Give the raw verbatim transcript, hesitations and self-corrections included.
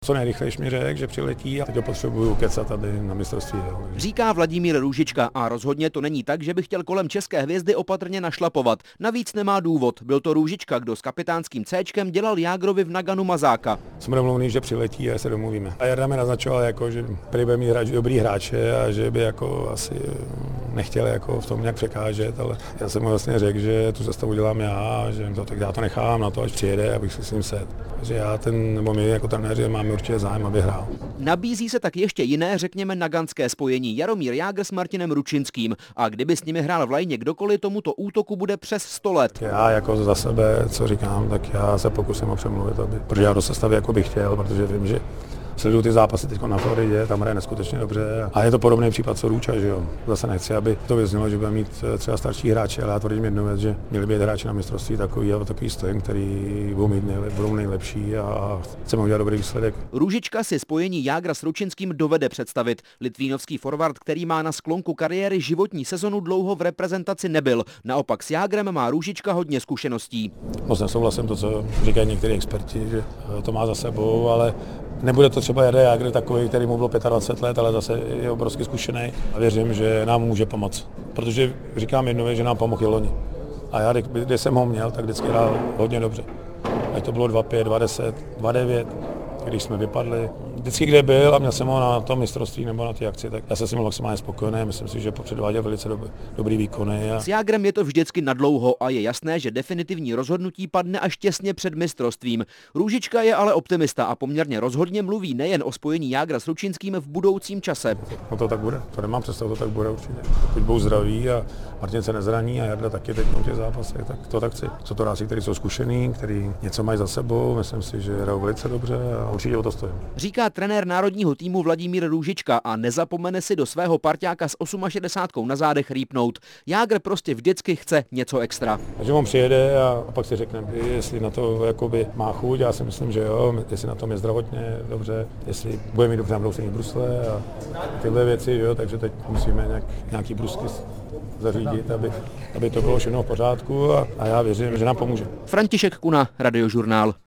co nejrychleji mi řekl, že přiletí a teď ho potřebuju kecat tady na mistrovství. Jo. Říká Vladimír Růžička a rozhodně to není tak, že by chtěl kolem české hvězdy opatrně našlapovat. Navíc nemá důvod. Byl to Růžička, kdo s kapitánským Céčkem dělal Jágrovi v Naganu mazáka. Jsme domluvení, že přiletí a se domluvíme. A Jarda mi naznačoval, jako, že prý bude mít hráč, dobrý hráče a že by jako asi nechtěl jako v tom nějak překážet, ale já jsem mu vlastně řekl, že tu zastavu dělám já, že to, tak já to nechám na to, až přijede, abych si s ním sedl. Že já ten, nebo my jako trenéři máme určitě zájem, aby hrál. Nabízí se tak ještě jiné, řekněme, naganské spojení Jaromír Jágr s Martinem Ručinským. A kdyby s nimi hrál v lajně kdokoliv, tomuto útoku bude přes sto let. Já jako za sebe, co říkám, tak já se pokusím ho přemluvit, aby, protože já do sestavy jako bych chtěl, protože vím, že sleduju ty zápasy teď na Floridě, tam hraje neskutečně dobře. A je to podobný případ co Růča, že jo. Zase nechci, aby to vyznělo, že bude mít třeba starší hráče, ale já tvrdím jednu věc, že měli být hráči na mistrovství takový a takový stojen, který budou mít nejlep, budou nejlepší a chceme udělat dobrý výsledek. Růžička si spojení Jágra s Ručinským dovede představit. Litvínovský forward, který má na sklonku kariéry životní sezonu, dlouho v reprezentaci nebyl. Naopak s Jágrem má Růžička hodně zkušeností. Moc nesouhlasím to, co říkají někteří experti, že to má za sebou, ale nebude to třeba Jarda Jágr takový, který mu bylo dvacet pět let, ale zase je obrovsky zkušený a věřím, že nám může pomoct. Protože říkám jednu věc, že nám pomohl i loni. A já, když jsem ho měl, tak vždycky hrál hodně dobře. Ať to bylo dva pět, dva deset, dva devět, když jsme vypadli. Vždycky, kde byl a měl jsem ho na tom mistrovství nebo na té akci, tak já jsem si byl maximálně spokojený. Myslím si, že předváděl velice dob- dobrý výkony. A... S Jágrem je to vždycky nadlouho a je jasné, že definitivní rozhodnutí padne až těsně před mistrovstvím. Růžička je ale optimista a poměrně rozhodně mluví nejen o spojení Jágra s Ručinským v budoucím čase. No to tak bude, to nemám představu, to tak bude určitě. Pokud budou zdraví a Martin se nezraní a Jarda taky teď v těch zápasech, tak to tak chci. Jsou to hráči, kteří jsou zkušení, kteří něco mají za sebou, myslím si, že hrajou velice dobře a určitě o to stojím. Říká trenér národního týmu Vladimír Růžička a nezapomene si do svého parťáka s osmašedesátkou na zádech rýpnout. Jágr prostě vždycky chce něco extra. Takže on přijede a pak si řekneme, jestli na to jakoby má chuť, já si myslím, že jo, jestli na tom je zdravotně dobře, jestli bude mít dobře nabrousený brusle a tyhle věci, jo, takže teď musíme nějak, nějaký brusky zařídit, aby, aby to bylo všechno v pořádku a, a já věřím, že nám pomůže. František Kuna, Radiožurnál.